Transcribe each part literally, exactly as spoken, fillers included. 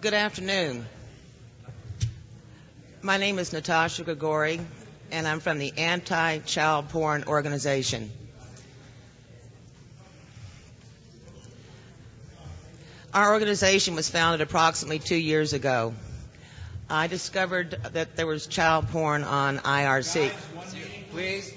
Good afternoon. My name is Natasha Grigori, and I'm from the Anti-Child Porn Organization. Our organization was founded approximately two years ago. I discovered that there was child porn on I R C. Please.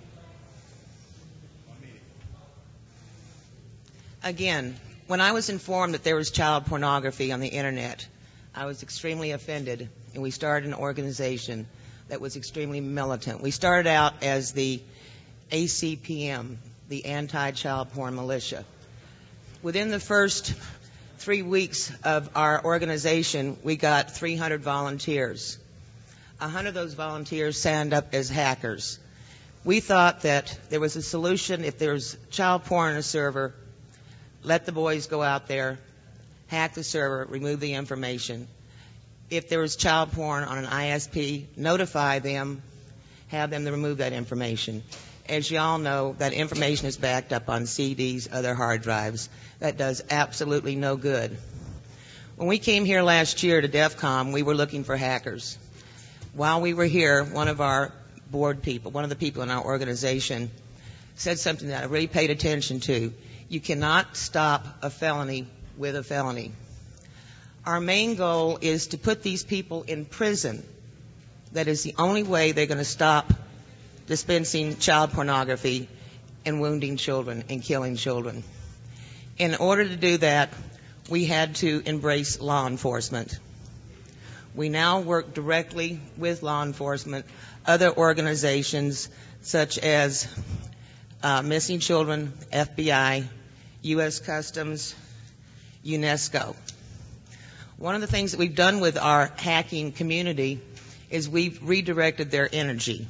Again, when I was informed that there was child pornography on the internet, I was extremely offended, and we started an organization that was extremely militant. We started out as the A C P M, the Anti-Child Porn Militia. Within the first three weeks of our organization, we got three hundred volunteers. one hundred of those volunteers signed up as hackers. We thought that there was a solution. If there's child porn on a server, let the boys go out there, hack the server, remove the information. If there was child porn on an I S P, notify them, have them to remove that information. As you all know, that information is backed up on C Ds, other hard drives. That does absolutely no good. When we came here last year to DEF CON, we were looking for hackers. While we were here, one of our board people, one of the people in our organization, said something that I really paid attention to. You cannot stop a felony with a felony. Our main goal is to put these people in prison. That is the only way they're going to stop dispensing child pornography and wounding children and killing children. In order to do that, we had to embrace law enforcement. We now work directly with law enforcement, other organizations such as uh, Missing Children, F B I, U S Customs, UNESCO. One of the things that we've done with our hacking community is we've redirected their energy.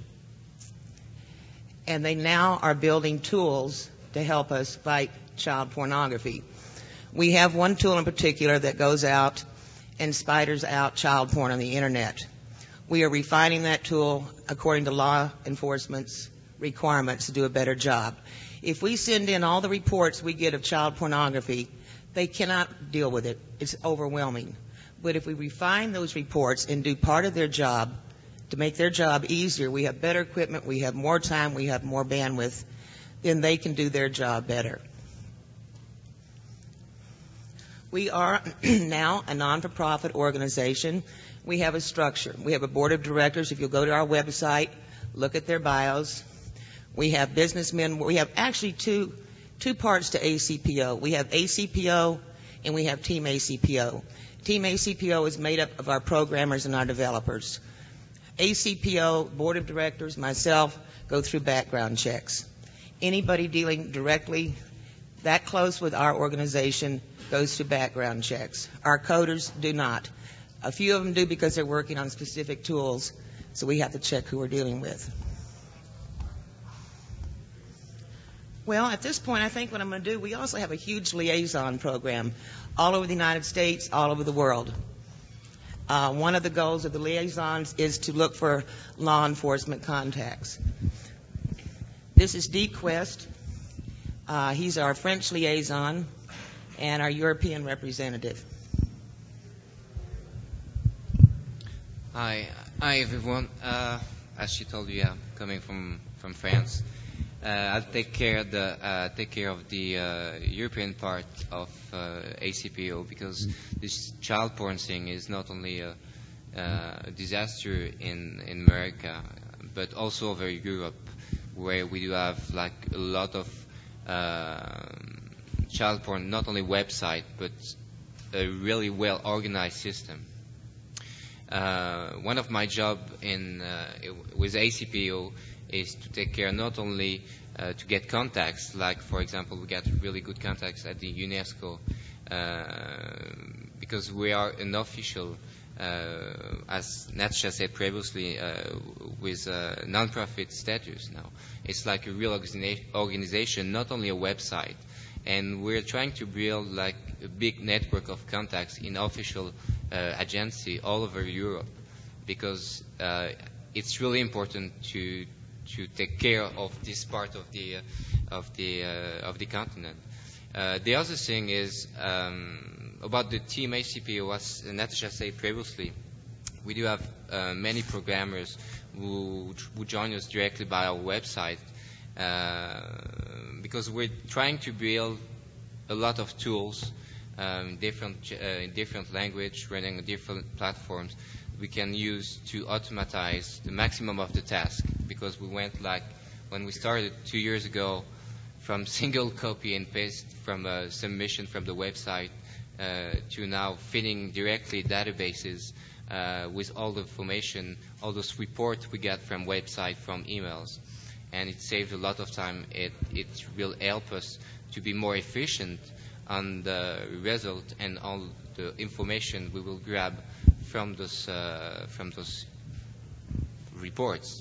And they now are building tools to help us fight child pornography. We have one tool in particular that goes out and spiders out child porn on the internet. We are refining that tool according to law enforcement's requirements to do a better job. If we send in all the reports we get of child pornography, they cannot deal with it. It's overwhelming. But if we refine those reports and do part of their job to make their job easier, we have better equipment, we have more time, we have more bandwidth, then they can do their job better. We are now a non-for-profit organization. We have a structure. We have a board of directors. If you'll go to our website, look at their bios. We have businessmen. We have actually two two parts to A C P O. We have A C P O and we have Team A C P O. Team A C P O is made up of our programmers and our developers. A C P O, board of directors, myself, go through background checks. Anybody dealing directly that close with our organization goes through background checks. Our coders do not. A few of them do because they're working on specific tools, so we have to check who we're dealing with. Well, at this point, I think what I'm going to do, we also have a huge liaison program all over the United States, all over the world. Uh, one of the goals of the liaisons is to look for law enforcement contacts. This is Dee Quest. Uh, he's our French liaison and our European representative. Hi, hi everyone. Uh, as she told you, I'm coming from from France. Uh, I'll take care of the uh, take care of the uh, European part of uh, A C P O, because this child porn thing is not only a, a disaster in in America, but also over Europe, where we do have like a lot of uh, child porn, not only website, but a really well organized system. Uh, one of my job in uh, with A C P O is to take care not only uh, to get contacts, like for example we get really good contacts at the UNESCO, uh, because we are an official, uh, as Natasha said previously, uh, with a non-profit status now. It's like a real organiza- organization, not only a website. And we're trying to build like a big network of contacts in official uh, agency all over Europe, because uh, it's really important to to take care of this part of the uh, of the uh, of the continent. Uh, the other thing is um, about the team A C P O, as Natasha said previously, we do have uh, many programmers who, who join us directly by our website uh, because we're trying to build a lot of tools um, different, uh, in different language, running on different platforms we can use to automatize the maximum of the task, because we went like when we started two years ago from single copy and paste from a submission from the website uh, to now feeding directly databases uh, with all the information, all those reports we get from website, from emails. And it saves a lot of time. It, it will help us to be more efficient on the result and all the information we will grab from those, uh, from those reports.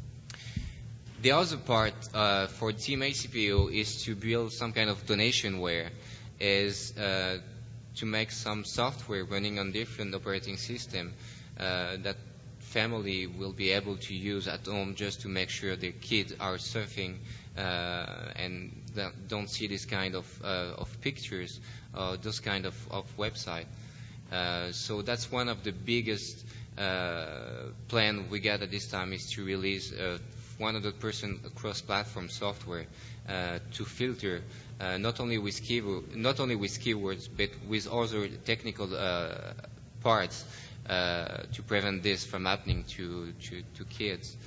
The other part uh, for Team A C P O is to build some kind of donationware, is uh, to make some software running on different operating system uh, that family will be able to use at home just to make sure their kids are surfing uh, and don't see this kind of, uh, of pictures, uh, those kind of, of website. Uh, so that's one of the biggest uh, plan we got at this time, is to release uh, one hundred percent cross-platform software uh, to filter uh, not only with keyword, not only with keywords, but with other technical uh, parts uh, to prevent this from happening to to, to kids.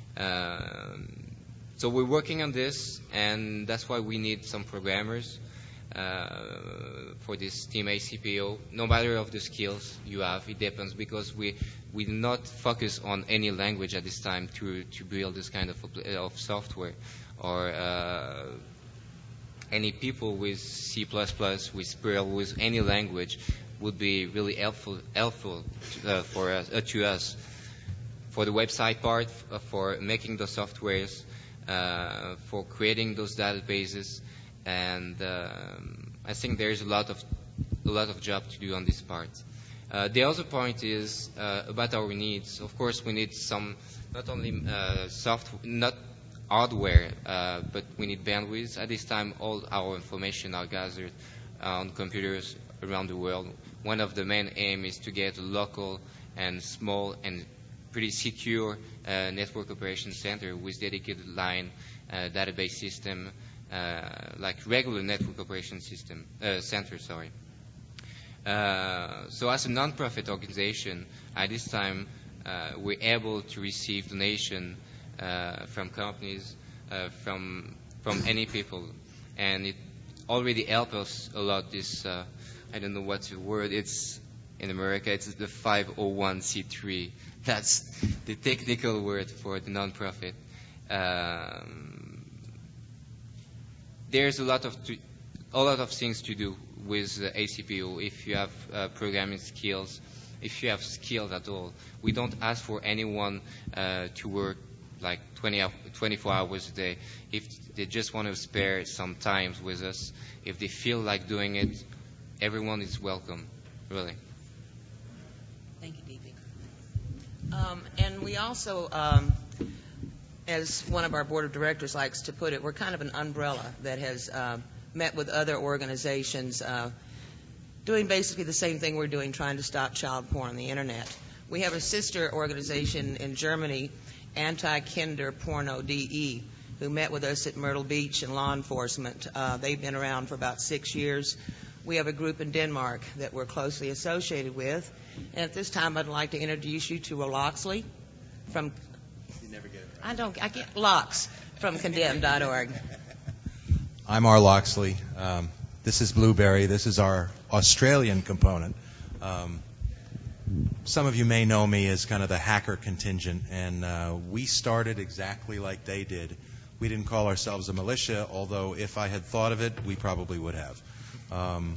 Um, so we're working on this, and that's why we need some programmers uh, for this Team A C P O. No matter of the skills you have, it depends, because we we do not focus on any language at this time to to build this kind of of software, or uh, any people with C plus plus, with Perl, with any language would be really helpful helpful uh, for us, uh, to us. For the website part, uh, for making the softwares, uh, for creating those databases, and um, I think there's a lot of a lot of job to do on this part. Uh, the other point is uh, about our needs. Of course, we need some, not only uh, software, not hardware, uh, but we need bandwidth. At this time, all our information are gathered on computers around the world. One of the main aims is to get a local and small and pretty secure uh, network operation center with dedicated line uh, database system, uh, like regular network operation system uh, center. Sorry. Uh, so as a non-profit organization, at this time, uh, we're able to receive donation uh, from companies, uh, from from any people, and it already helped us a lot. This uh, I don't know what's the word. It's in America. It's the five oh one c three. That's the technical word for the non-profit. Um, there's a lot of to, a lot of things to do with uh, A C P O. If you have uh, programming skills, if you have skills at all, we don't ask for anyone uh, to work like twenty, twenty-four hours a day. If they just want to spare some time with us, if they feel like doing it, everyone is welcome, really. Thank you, Deepik. Um, and we also, um, as one of our board of directors likes to put it, we're kind of an umbrella that has uh, met with other organizations uh, doing basically the same thing we're doing, trying to stop child porn on the internet. We have a sister organization in Germany, Anti-Kinder Porno D E, who met with us at Myrtle Beach in law enforcement. Uh, they've been around for about six years. We have a group in Denmark that we're closely associated with. And at this time, I'd like to introduce you to Will Loxley from... You never get it right. I don't... I get Lox from condemn dot org. I'm R. Loxley. Um, this is Blueberry. This is our Australian component. Um, some of you may know me as kind of the hacker contingent, and uh, we started exactly like they did. We didn't call ourselves a militia, although if I had thought of it, we probably would have. Um,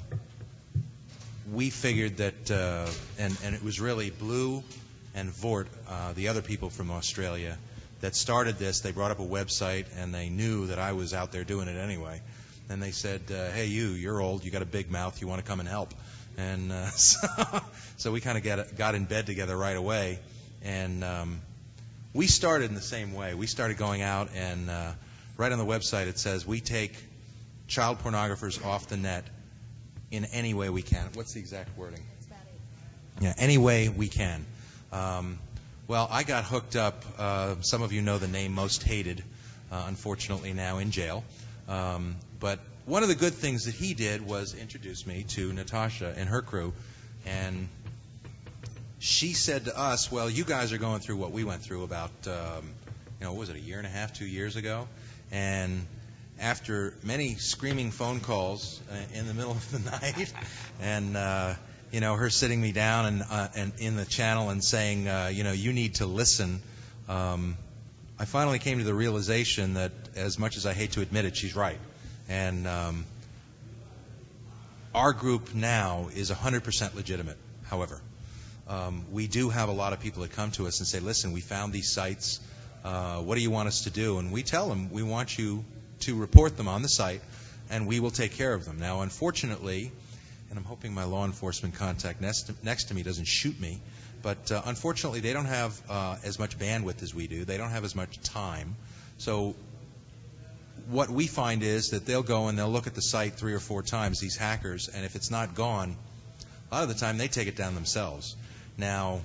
we figured that, uh, and, and it was really Blue and Vort, uh, the other people from Australia, that started this. They brought up a website, and they knew that I was out there doing it anyway. And they said, uh, hey, you, you're old, you got a big mouth, you want to come and help. And uh, so, so we kind of got, got in bed together right away. And um, we started in the same way. We started going out, and uh, right on the website it says, we take child pornographers off the net, in any way we can. What's the exact wording? Yeah, any way we can. Um, well, I got hooked up. Uh, some of you know the name Most Hated, uh, unfortunately now in jail. Um, but one of the good things that he did was introduce me to Natasha and her crew. And she said to us, well, you guys are going through what we went through about, um, you know, what was it, a year and a half, two years ago? And after many screaming phone calls uh, in the middle of the night, and uh, you know, her sitting me down and uh, and in the channel and saying, uh, you know, you need to listen. Um, I finally came to the realization that, as much as I hate to admit it, she's right. And um, our group now is one hundred percent legitimate. However, um, we do have a lot of people that come to us and say, listen, we found these sites. Uh, what do you want us to do? And we tell them, we want you to report them on the site, and we will take care of them. Now, unfortunately, and I'm hoping my law enforcement contact next to, next to me doesn't shoot me, but uh, unfortunately, they don't have uh, as much bandwidth as we do. They don't have as much time. So what we find is that they'll go and they'll look at the site three or four times, these hackers, and if it's not gone, a lot of the time they take it down themselves. Now,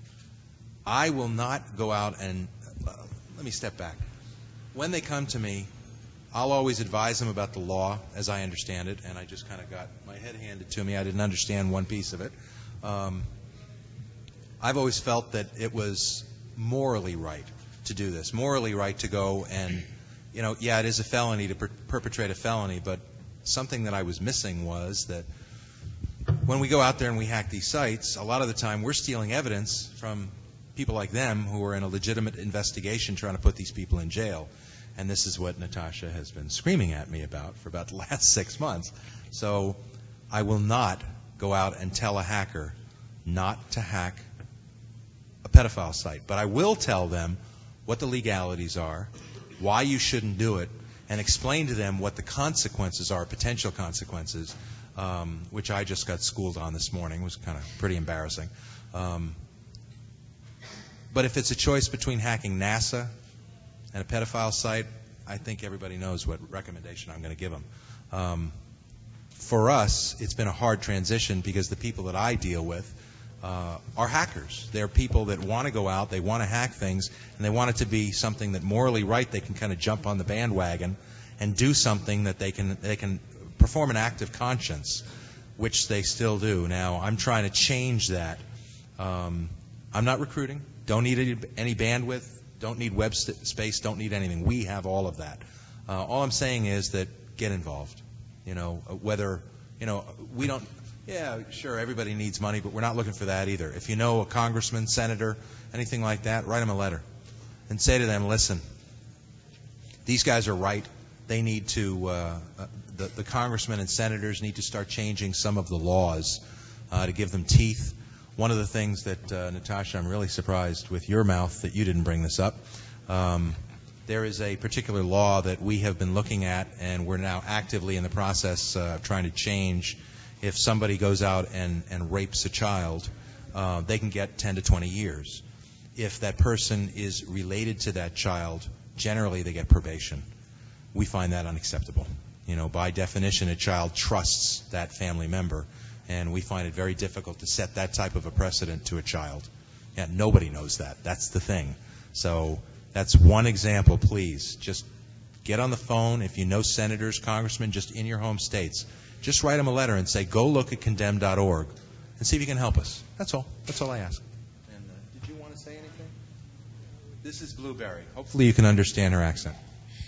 I will not go out and, uh, let me step back. When they come to me, I'll always advise them about the law as I understand it, and I just kind of got my head handed to me. I didn't understand one piece of it. Um, I've always felt that it was morally right to do this, morally right to go and, you know, yeah, it is a felony to per- perpetrate a felony, but something that I was missing was that when we go out there and we hack these sites, a lot of the time we're stealing evidence from people like them who are in a legitimate investigation trying to put these people in jail. And this is what Natasha has been screaming at me about for about the last six months. So I will not go out and tell a hacker not to hack a pedophile site. But I will tell them what the legalities are, why you shouldn't do it, and explain to them what the consequences are, potential consequences, um, which I just got schooled on this morning. It was kind of pretty embarrassing. Um, but if it's a choice between hacking NASA and a pedophile site, I think everybody knows what recommendation I'm going to give them. Um, for us, it's been a hard transition because the people that I deal with uh, are hackers. They're people that want to go out, they want to hack things, and they want it to be something that morally right. They can kind of jump on the bandwagon and do something that they can they can perform an act of conscience, which they still do. Now, I'm trying to change that. Um, I'm not recruiting. Don't need any, any bandwidth. Don't need web st- space. Don't need anything. We have all of that. Uh, all I'm saying is that get involved. You know, whether, you know, we don't, yeah, sure, everybody needs money, but we're not looking for that either. If you know a congressman, senator, anything like that, write them a letter and say to them, listen, these guys are right. They need to, uh, uh, the, the congressmen and senators need to start changing some of the laws uh, to give them teeth. One of the things that, uh, Natasha, I'm really surprised with your mouth that you didn't bring this up. Um, there is a particular law that we have been looking at, and we're now actively in the process uh, of trying to change. If somebody goes out and, and rapes a child, uh, they can get ten to twenty years. If that person is related to that child, generally they get probation. We find that unacceptable. You know, by definition, a child trusts that family member. And we find it very difficult to set that type of a precedent to a child. Yeah, nobody knows that. That's the thing. So that's one example, please. Just get on the phone. If you know senators, congressmen, just in your home states, just write them a letter and say, go look at condemn dot org and see if you can help us. That's all. That's all I ask. And uh, did you want to say anything? This is Blueberry. Hopefully you can understand her accent.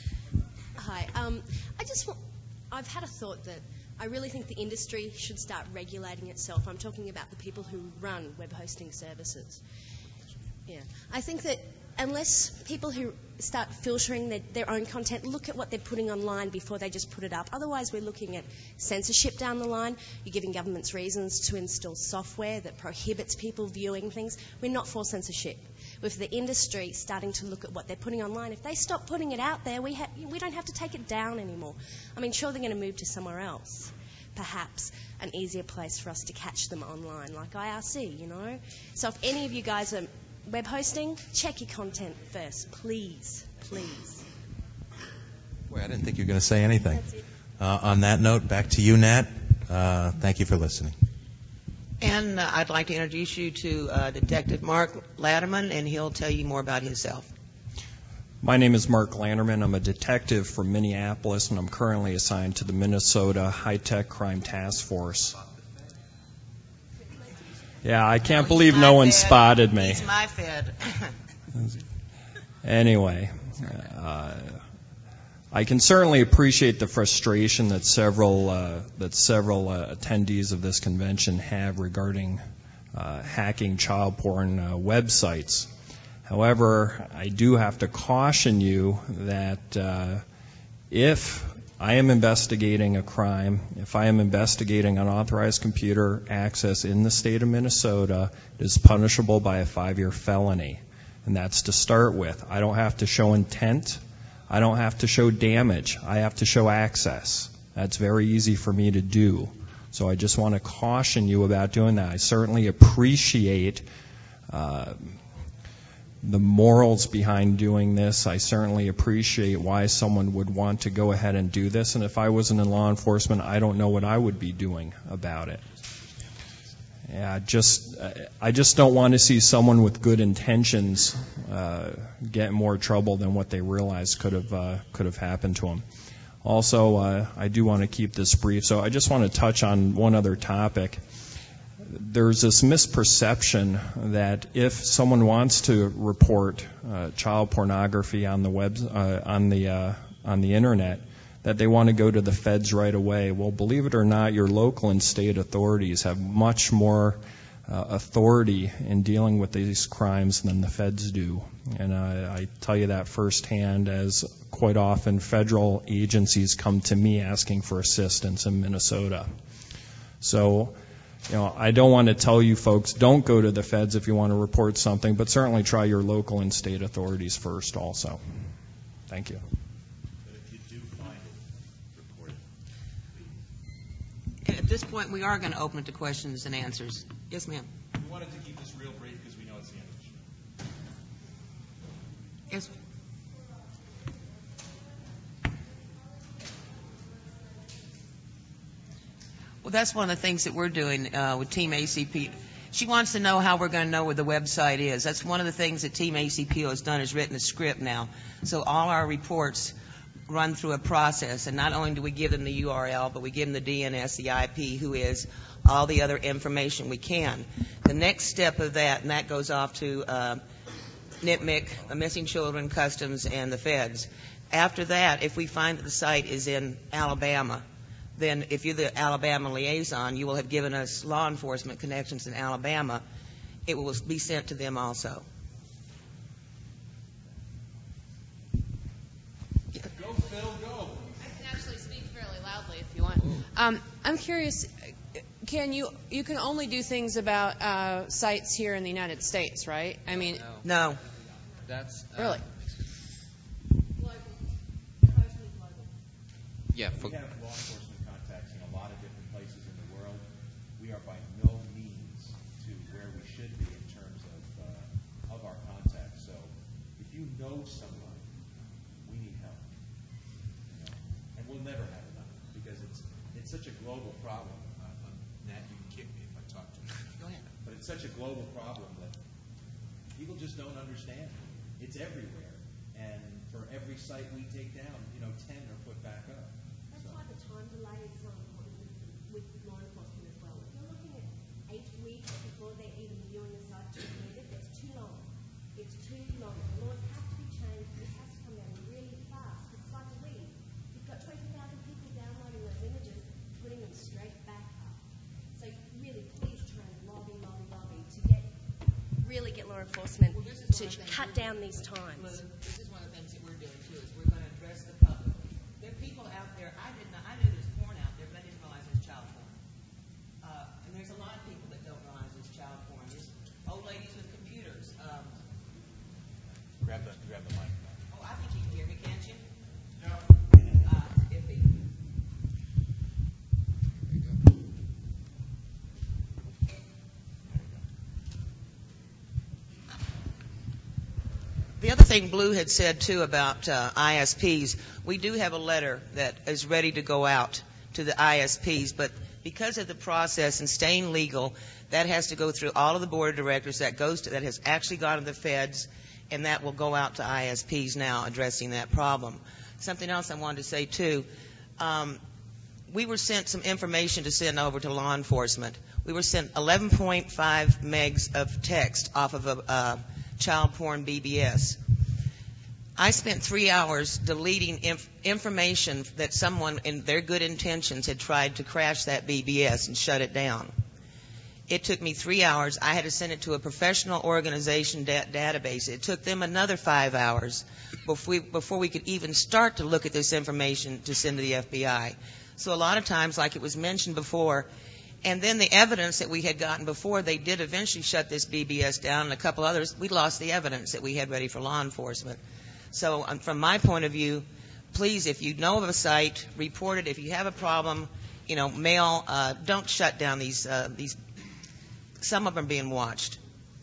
Hi. Um, I just want, I've had a thought that I really think the industry should start regulating itself. I'm talking about the people who run web hosting services. Yeah. I think that unless people who start filtering their, their own content look at what they're putting online before they just put it up, otherwise we're looking at censorship down the line. You're giving governments reasons to install software that prohibits people viewing things. We're not for censorship. With the industry starting to look at what they're putting online, if they stop putting it out there, we, ha- we don't have to take it down anymore. I mean, sure, they're going to move to somewhere else, perhaps an easier place for us to catch them online, like I R C, you know. So if any of you guys are web hosting, check your content first, please, please. Boy, I didn't think you were going to say anything. That's it. Uh, on that note, back to you, Nat. Uh, thank you for listening. And uh, I'd like to introduce you to uh, Detective Mark Latterman, and he'll tell you more about himself. My name is Mark Lanterman. I'm a detective from Minneapolis, and I'm currently assigned to the Minnesota High-Tech Crime Task Force. Yeah, I can't Oh, believe he's no my one Fed. spotted me. He's my Fed. Anyway, uh, I can certainly appreciate the frustration that several uh, that several uh, attendees of this convention have regarding uh, hacking child porn uh, websites. However, I do have to caution you that uh, if I am investigating a crime, if I am investigating unauthorized computer access in the state of Minnesota, it is punishable by a five-year felony. And that's to start with. I don't have to show intent. I don't have to show damage. I have to show access. That's very easy for me to do. So I just want to caution you about doing that. I certainly appreciate uh, the morals behind doing this. I certainly appreciate why someone would want to go ahead and do this. And if I wasn't in law enforcement, I don't know what I would be doing about it. Yeah, just I just don't want to see someone with good intentions uh, get more trouble than what they realize could have uh, could have happened to them. Also, uh, I do want to keep this brief, so I just want to touch on one other topic. There's this misperception that if someone wants to report uh, child pornography on the web uh, on the uh, on the internet, that they want to go to the feds right away. Well, believe it or not, your local and state authorities have much more uh, authority in dealing with these crimes than the feds do. And uh, I tell you that firsthand, as quite often federal agencies come to me asking for assistance in Minnesota. So, you know, I don't want to tell you folks, don't go to the feds if you want to report something, but certainly try your local and state authorities first also. Thank you. At this point, we are going to open it to questions and answers. Yes, ma'am. We wanted to keep this real brief because we know it's the end of the show. Yes. Well, that's one of the things that we're doing uh, with Team A C P. She wants to know how we're going to know where the website is. That's one of the things that Team A C P O has done, is written a script now. So all our reports run through a process, and not only do we give them the U R L, but we give them the D N S, the I P, who is, all the other information we can. The next step of that, and that goes off to uh, N I T M I C, Missing Children, Customs, and the feds. After that, if we find that the site is in Alabama, then if you're the Alabama liaison, you will have given us law enforcement connections in Alabama. It will be sent to them also. Go, Phil, go. I can actually speak fairly loudly if you want. Um, I'm curious, can you, you can only do things about uh, sites here in the United States, right? I mean, No. That's uh, really? Yeah, for, We have law enforcement contacts in a lot of different places in the world. We are by no means to where we should be in terms of uh, of our contacts. So if you know someone, we need help. You know? And we'll never have enough because it's it's such a global problem. Uh, uh, Nat, you can kick me if I talk too much. Go ahead. But it's such a global problem that people just don't understand. It's everywhere. And for every site we take down, you know, ten are put back up. That's why the time delay is so important with, with law enforcement as well. If you're looking at eight weeks before they're even viewing the site to remove it, that's too long. It's too long. The laws have to be changed. It has to come down really fast. It's like a weed. You've got twenty thousand people downloading those images, putting them straight back up. So really, please try and lobby, lobby, lobby to get really get law enforcement Well, this is to one of the things cut we're- down these times. This is one of the things that we're doing too, is we're going to address the public. There are people out there, I didn't know, I knew there's porn out there, but I didn't realize there's child porn. Uh, and there's a lot of people that don't realize there's child porn. There's old ladies with computers. Um, Grab the grab the mic. oh, I think you can hear me, can't you? No. Uh, iffy. The other thing Blue had said, too, about uh, I S Ps, we do have a letter that is ready to go out to the I S Ps, but because of the process and staying legal, that has to go through all of the board of directors. That goes to, that has actually gone to the feds, and that will go out to I S Ps now addressing that problem. Something else I wanted to say too. Um, we were sent some information to send over to law enforcement. We were sent eleven point five megs of text off of a uh, child porn B B S. I spent three hours deleting inf- information that someone in their good intentions had tried to crash that B B S and shut it down. It took me three hours. I had to send it to a professional organization da- database. It took them another five hours before we, before we could even start to look at this information to send to the F B I. So a lot of times, like it was mentioned before, and then the evidence that we had gotten before, they did eventually shut this B B S down and a couple others, we lost the evidence that we had ready for law enforcement. So um, from my point of view, please, if you know of a site, report it. If you have a problem, you know, mail, uh, don't shut down these, uh, these, some of them are being watched.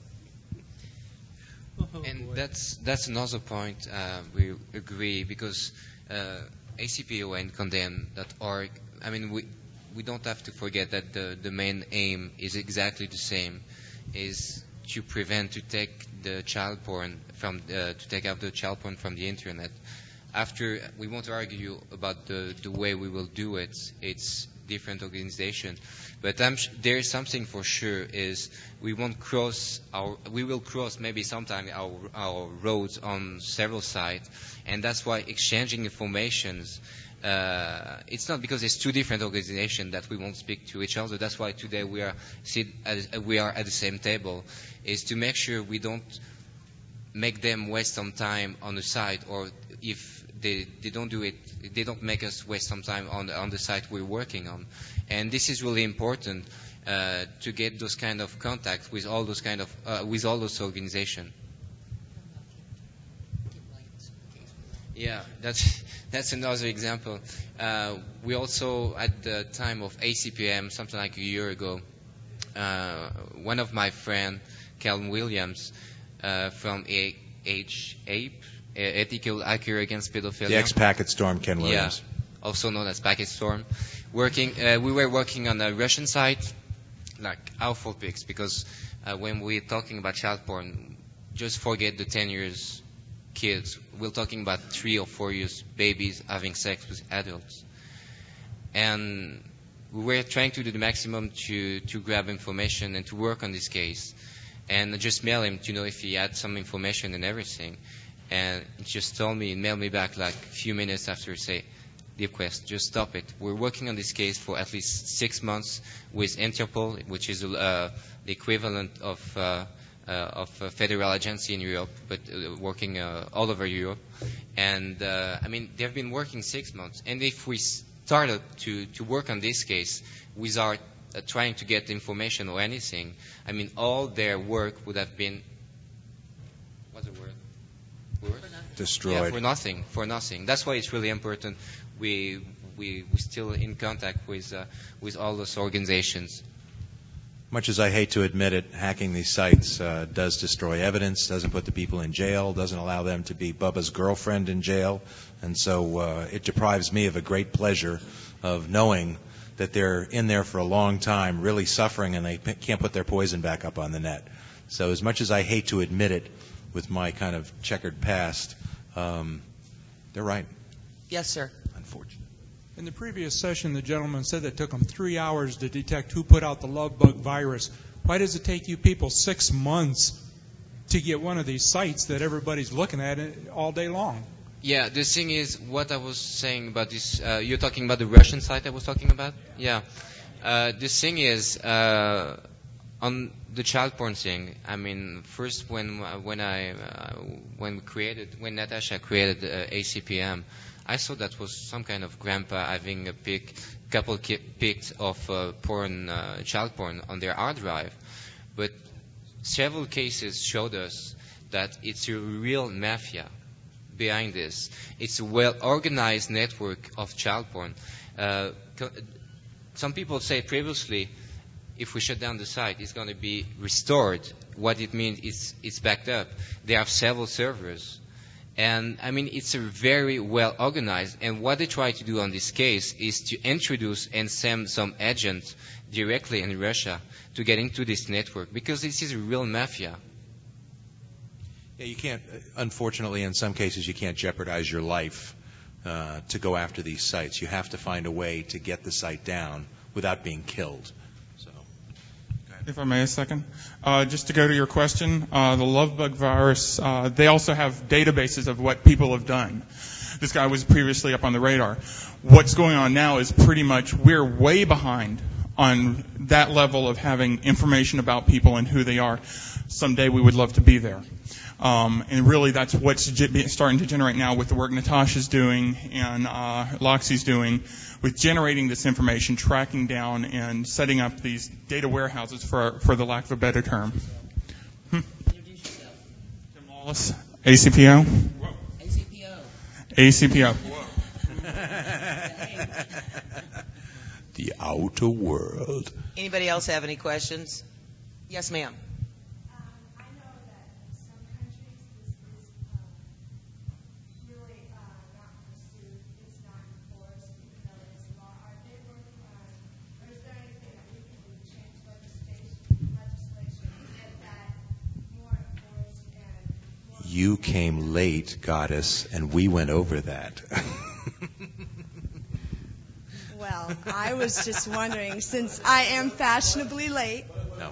And that's that's another point uh, we agree, because uh, A C P O and condemn dot org, I mean, we we don't have to forget that the, the main aim is exactly the same, is to prevent, to take the child porn from, uh, to take out the child porn from the internet. After, we won't argue about the, the way we will do it. It's different organization. But I'm sh- there is something for sure, is we won't cross our, we will cross maybe sometime our, our roads on several sites, and that's why exchanging informations, uh, it's not because it's two different organizations that we won't speak to each other. That's why today we are sit at, we are at the same table, is to make sure we don't make them waste some time on the site, or if they, they don't do it, they don't make us waste some time on the, on the site we're working on. And this is really important uh, to get those kind of contacts with all those kind of uh, with all those organizations. Yeah, that's that's another example. Uh, we also, at the time of A C P M, something like a year ago, uh, one of my friends, Calvin Williams, uh, from A H A P E, Ethical Hacker Against Pedophilia. The ex-Packet Storm, Ken Williams. Yeah, also known as Packet Storm. Working, uh, we were working on a Russian site, like awful pics, because uh, when we're talking about child porn, just forget the ten years kids. We're talking about three or four years babies having sex with adults. And we were trying to do the maximum to, to grab information and to work on this case. And just mail him to know if he had some information and everything. And he just told me, mailed me back like a few minutes after, say, Deep Quest, just stop it. We're working on this case for at least six months with Interpol, which is uh, the equivalent of uh, uh, of a federal agency in Europe, but uh, working uh, all over Europe. And uh, I mean, they've been working six months. And if we started to, to work on this case without uh, trying to get information or anything, I mean, all their work would have been, what's the word? Word? Destroyed. Yeah, for nothing, for nothing. That's why it's really important. We we we still in contact with uh, with all those organizations. Much as I hate to admit it, hacking these sites uh, does destroy evidence, doesn't put the people in jail, doesn't allow them to be Bubba's girlfriend in jail, and so uh, it deprives me of a great pleasure of knowing that they're in there for a long time, really suffering, and they p- can't put their poison back up on the net. So as much as I hate to admit it, with my kind of checkered past, um, they're right. Yes, sir. Unfortunate. In the previous session, the gentleman said that it took them three hours to detect who put out the love bug virus. Why does it take you people six months to get one of these sites that everybody's looking at all day long? Yeah, the thing is, what I was saying about this, uh, you're talking about the Russian site I was talking about? Yeah. Uh, the thing is, uh, on the child porn thing, I mean, first when when I uh, when we created when Natasha created uh, A C P M, I thought that was some kind of grandpa having a pic, couple ki- pics of uh, porn, uh, child porn on their hard drive, but several cases showed us that it's a real mafia behind this. It's a well-organized network of child porn. Uh, co- some people say previously, if we shut down the site, it's going to be restored. What it means is it's backed up. They have several servers, And I mean, it's a very well organized. And what they try to do on this case is to introduce and send some agents directly in Russia to get into this network, because this is a real mafia. Yeah, you can't, unfortunately, in some cases, you can't jeopardize your life uh, to go after these sites. You have to find a way to get the site down without being killed. So, if I may a second. Uh, just to go to your question, uh, the Lovebug virus, uh, they also have databases of what people have done. This guy was previously up on the radar. What's going on now is pretty much we're way behind on that level of having information about people and who they are. Someday we would love to be there. Um, and really that's what's ge- starting to generate now with the work Natasha's doing and uh, Loxy's doing with generating this information, tracking down, and setting up these data warehouses, for for the lack of a better term. Hmm? Tim Wallace, A C P O. Whoa. A C P O. A C P O. Whoa. The outer world. Anybody else have any questions? Yes, ma'am. You came late, Goddess, and we went over that. Well, I was just wondering, since I am fashionably late. No.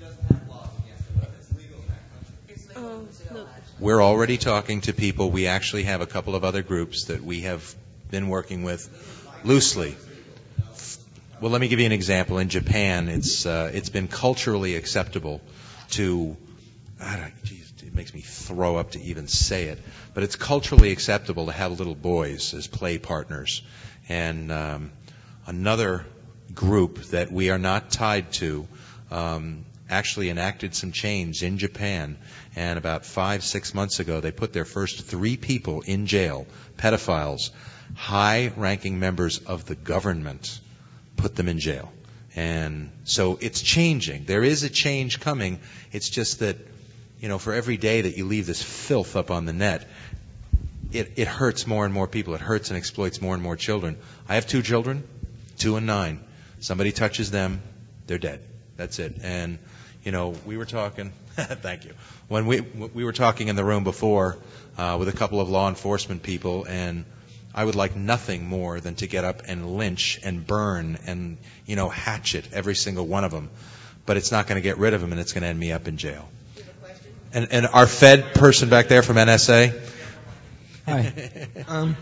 Oh, look. We're already talking to people. We actually have a couple of other groups that we have been working with loosely. Well, let me give you an example. In Japan, it's uh, it's been culturally acceptable to, I don't, geez, it makes me throw up to even say it, but it's culturally acceptable to have little boys as play partners. And um, another group that we are not tied to um, actually enacted some change in Japan, and about five, six months ago, they put their first three people in jail, pedophiles, high-ranking members of the government, put them in jail. And so it's changing. There is a change coming. It's just that, you know, for every day that you leave this filth up on the net, it, it hurts more and more people. It hurts and exploits more and more children. I have two children, two and nine. Somebody touches them, they're dead. That's it. And, you know, we were talking, thank you, when we we were talking in the room before uh, with a couple of law enforcement people, and I would like nothing more than to get up and lynch and burn and, you know, hatchet every single one of them. But it's not going to get rid of them, and it's going to end me up in jail. And, and our Fed person back there from N S A? Hi. Um,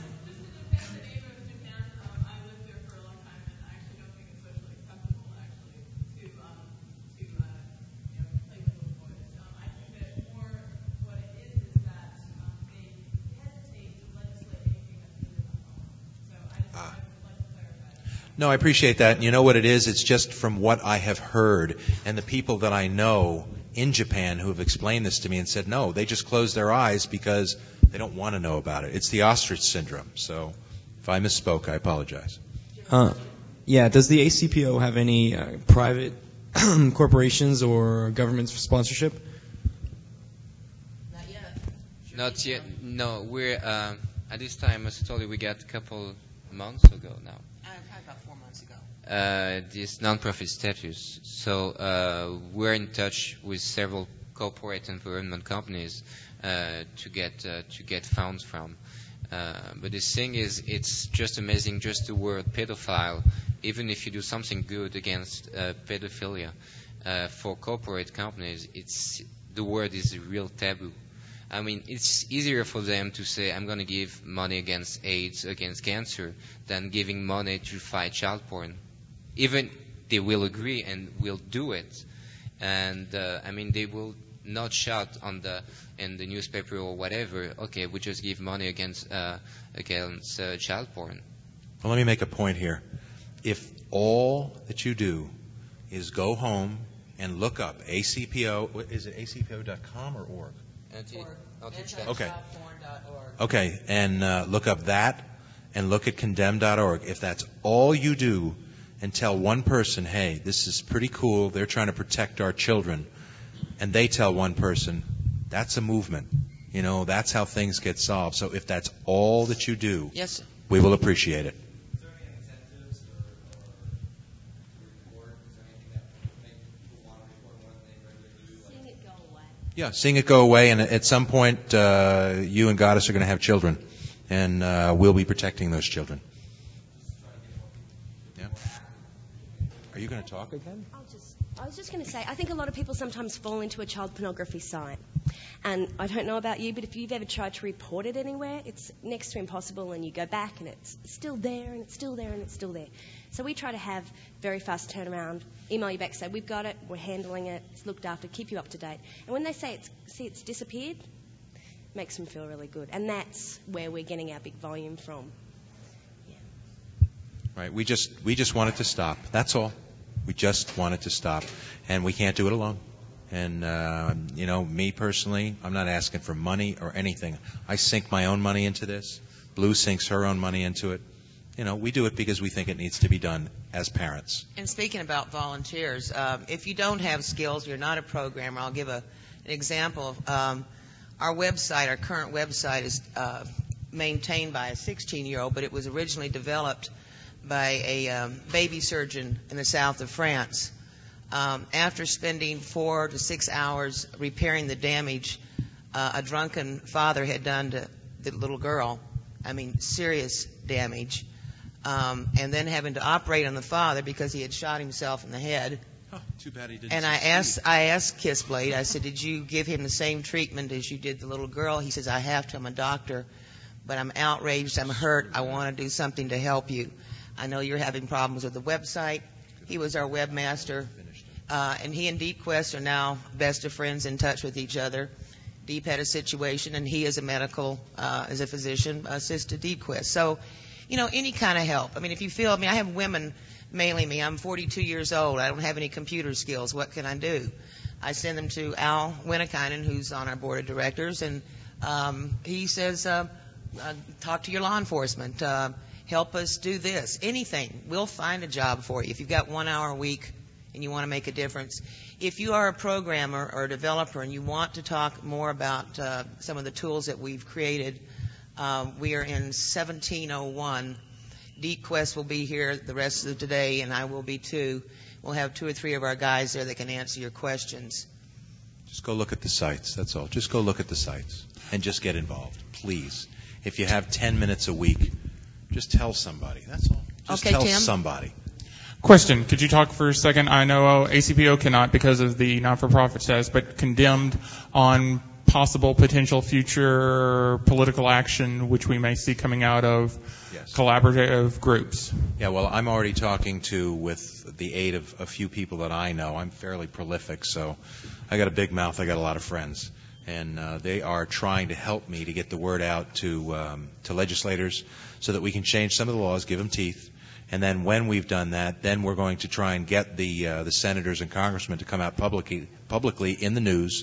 No, I appreciate that. And you know what it is? It's just from what I have heard and the people that I know in Japan who have explained this to me and said, no, they just close their eyes because they don't want to know about it. It's the ostrich syndrome. So if I misspoke, I apologize. Uh, yeah, does the A C P O have any uh, private corporations or government sponsorship? Not yet. Not yet. No, we're uh, at this time, as I told you, we got a couple months ago now. Uh, probably about four months ago. Uh, this non-profit status. So uh, we're in touch with several corporate environment companies uh, to get uh, to get funds from. Uh, but the thing is, it's just amazing. Just the word pedophile, even if you do something good against uh, pedophilia, uh, for corporate companies, it's the word is a real taboo. I mean, it's easier for them to say, I'm going to give money against AIDS, against cancer, than giving money to fight child porn. Even they will agree and will do it. And, uh, I mean, they will not shout on the in the newspaper or whatever, okay, we just give money against, uh, against uh, child porn. Well, let me make a point here. If all that you do is go home and look up A C P O, is it A C P O dot com or org? Okay. Okay, and uh, look up that and look at condemn dot org. If that's all you do and tell one person, hey, this is pretty cool, they're trying to protect our children, and they tell one person, that's a movement. You know, that's how things get solved. So if that's all that you do, Yes, sir. we will appreciate it. Seeing it go away. Yeah, seeing it go away, and at some point, uh, you and Goddess are going to have children, and uh, we'll be protecting those children. Yeah. Are you going to talk again? I'll just, I was just going to say, I think a lot of people sometimes fall into a child pornography site. And I don't know about you, but if you've ever tried to report it anywhere, it's next to impossible, and you go back and it's still there and it's still there and it's still there. So we try to have very fast turnaround, email you back, say, we've got it, we're handling it, it's looked after, keep you up to date. And when they say it's, see it's disappeared, it makes them feel really good. And that's where we're getting our big volume from. Right. We just we just want it to stop. That's all. We just want it to stop, and we can't do it alone. And uh, you know, me personally, I'm not asking for money or anything. I sink my own money into this. Blue sinks her own money into it. You know, we do it because we think it needs to be done as parents. And speaking about volunteers, um, if you don't have skills, you're not a programmer, I'll give a, an example. Of, um, our website, our current website, is uh, maintained by a sixteen-year-old, but it was originally developed by a um, baby surgeon in the south of France. Um, after spending four to six hours repairing the damage uh, a drunken father had done to the little girl, I mean, serious damage, um, and then having to operate on the father because he had shot himself in the head. Oh, too bad he didn't. And I asked, I asked Kissblade, I said, did you give him the same treatment as you did the little girl? He says, I have to, I'm a doctor, but I'm outraged, I'm hurt, I want to do something to help you. I know you're having problems with the website. He was our webmaster. Uh, and he and Deep Quest are now best of friends, in touch with each other. Deep had a situation, and he, as a medical, uh, as a physician, assisted Deep Quest. So, you know, any kind of help. I mean, if you feel, I mean, I have women mailing me. I'm forty-two years old. I don't have any computer skills. What can I do? I send them to Al Winnekainen, who's on our board of directors, and um, he says, uh, uh, talk to your law enforcement. Uh, help us do this. Anything. We'll find a job for you. If you've got one hour a week and you want to make a difference. If you are a programmer or a developer and you want to talk more about uh, some of the tools that we've created, uh, we are in seventeen oh one. Deep Quest will be here the rest of today, and I will be too. We'll have two or three of our guys there that can answer your questions. Just go look at the sites, that's all. Just go look at the sites and just get involved, please. If you have ten minutes a week, just tell somebody, that's all. Just okay, tell Tim? somebody. Question, could you talk for a second? I know A C P O cannot because of the not-for-profit status, but condemned on possible potential future political action which we may see coming out of yes. collaborative groups. Yeah, well, I'm already talking to, with the aid of a few people that I know. I'm fairly prolific, so I got a big mouth, I got a lot of friends. And uh, they are trying to help me to get the word out to um, to legislators so that we can change some of the laws, give them teeth. And then when we've done that, then we're going to try and get the uh, the senators and congressmen to come out publicly publicly in the news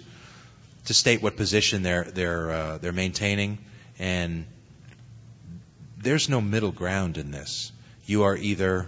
to state what position they're they're uh, they're maintaining. And there's no middle ground in this. You are either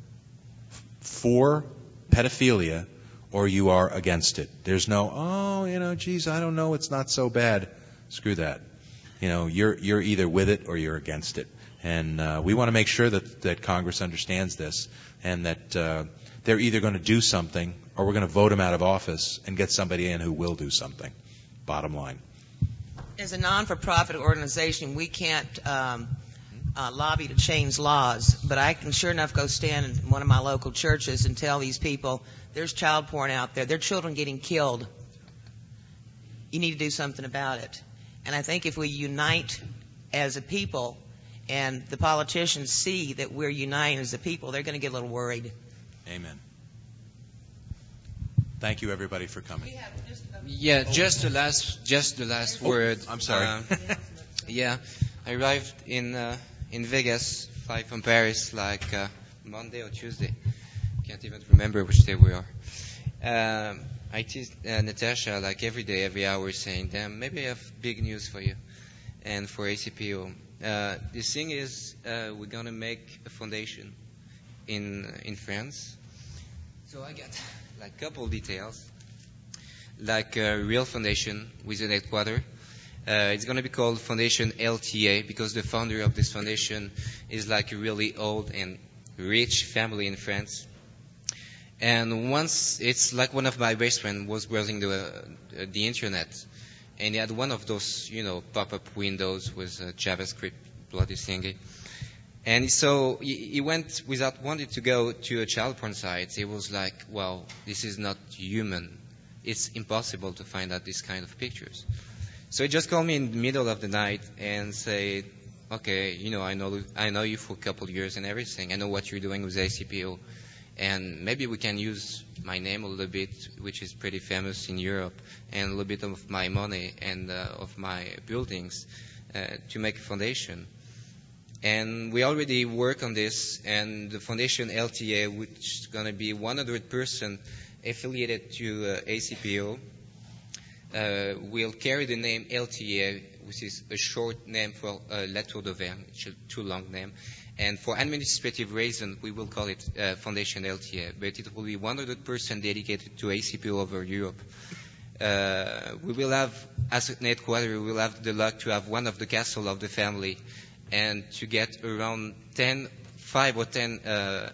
for pedophilia or you are against it. There's no, oh, you know, geez, I don't know, it's not so bad. Screw that. You know, you're you're either with it or you're against it. And uh, we want to make sure that, that Congress understands this and that uh, they're either going to do something or we're going to vote them out of office and get somebody in who will do something. Bottom line. As a non-for-profit organization, we can't um, uh, lobby to change laws, but I can sure enough go stand in one of my local churches and tell these people, there's child porn out there. There are children getting killed. You need to do something about it. And I think if we unite as a people, and the politicians see that we're uniting as a people, they're going to get a little worried. Amen. Thank you, everybody, for coming. Yeah, just the last, just the last oh, word. I'm sorry. Uh, yeah, I arrived in uh, in Vegas, fly from Paris, like uh, Monday or Tuesday. Can't even remember which day we are. Um, I teased uh, Natasha like every day, every hour, saying, "Damn, maybe I have big news for you, and for A C P O." Uh, the thing is, uh, we're gonna make a foundation in in France. So I got like a couple details, like a real foundation with an headquarter. Uh, it's going to be called Foundation L T A because the founder of this foundation is like a really old and rich family in France. And once, it's like one of my best friends was browsing the uh, the internet, and he had one of those, you know, pop-up windows with uh, JavaScript bloody thingy. And so he, he went without wanting to go to a child porn site. He was like, "Well, this is not human. It's impossible to find out this kind of pictures." So he just called me in the middle of the night and said, "Okay, you know, I know I know you for a couple of years and everything. I know what you're doing with A C P O. And maybe we can use my name a little bit, which is pretty famous in Europe, and a little bit of my money and uh, of my buildings uh, to make a foundation." And we already work on this, and the Foundation L T A, which is going to be one hundred percent affiliated to uh, A C P O, uh, will carry the name L T A, which is a short name for uh, La Tour d'Auvergne, it's a too long name. And for administrative reasons, we will call it uh, Foundation L T A, but it will be one hundred percent dedicated to A C P O over Europe. Uh, we will have, as an headquarters, we will have the luck to have one of the castle of the family, and to get around ten, five or ten uh,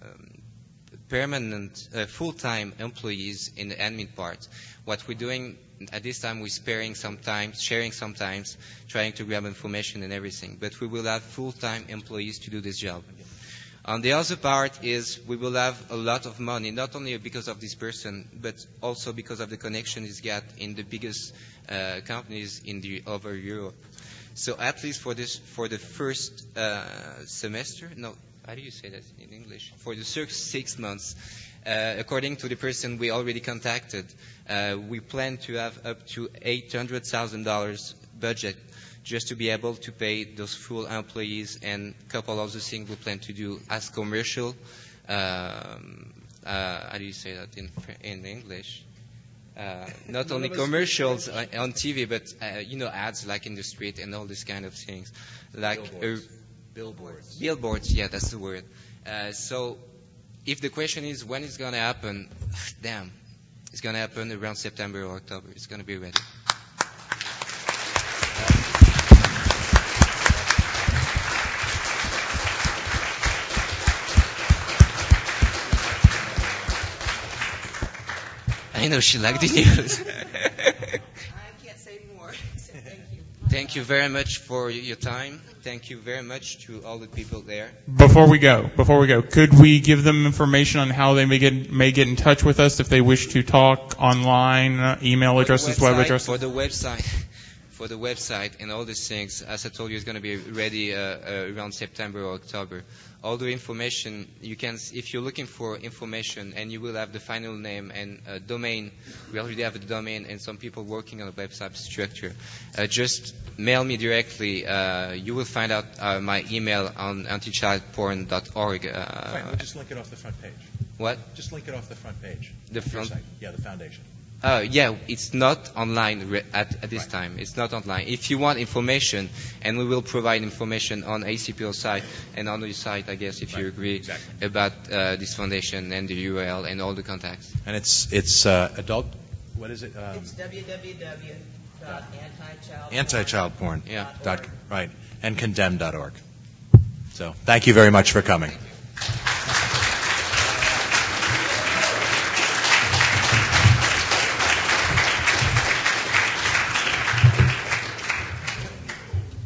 permanent, uh, full-time employees in the admin part. What we're doing at this time, we're sparing sometimes, sharing sometimes, trying to grab information and everything. But we will have full-time employees to do this job. On the other part is we will have a lot of money, not only because of this person, but also because of the connection he's got in the biggest uh, companies in the over Europe. So at least for this, for the first uh, semester, no, how do you say that in English? For the first six months, uh, according to the person we already contacted, uh, we plan to have up to eight hundred thousand dollars budget just to be able to pay those full employees and a couple other things we plan to do as commercial. Um, uh, how do you say that in in English? Uh, not only commercials on, on T V, but uh, you know, ads like in the street and all these kind of things, like billboards. Uh, Billboards. Billboards, yeah, that's the word. Uh, so, if the question is when it's going to happen, damn, it's going to happen around September or October. It's going to be ready. I know she liked the news. I can't say more. So thank you. Thank you very much for your time. Thank you very much to all the people there. Before we go, before we go, could we give them information on how they may get may get in touch with us if they wish to talk online, uh, email addresses, website, web addresses? For the website, for the website and all these things, as I told you, it's going to be ready uh, uh, around September or October. All the information you can, if you're looking for information, and you will have the final name and uh, domain. We already have the domain, and some people working on the website structure. Uh, just mail me directly. Uh, you will find out uh, my email on anti child porn dot org. Uh, Right, we'll just link it off the front page. What? Just link it off the front page. The Your front. site. Yeah, the foundation. Uh, yeah, it's not online re- at, at this Right. time. It's not online. If you want information, and we will provide information on A C P O site and on the site, I guess, if Right. you agree, Exactly. about uh, this foundation and the U R L and all the contacts. And it's it's uh, adult. What is it? Um, It's w w w dot anti child anti-child porn. Yeah. Dot, right. And condemn dot org. So thank you very much for coming.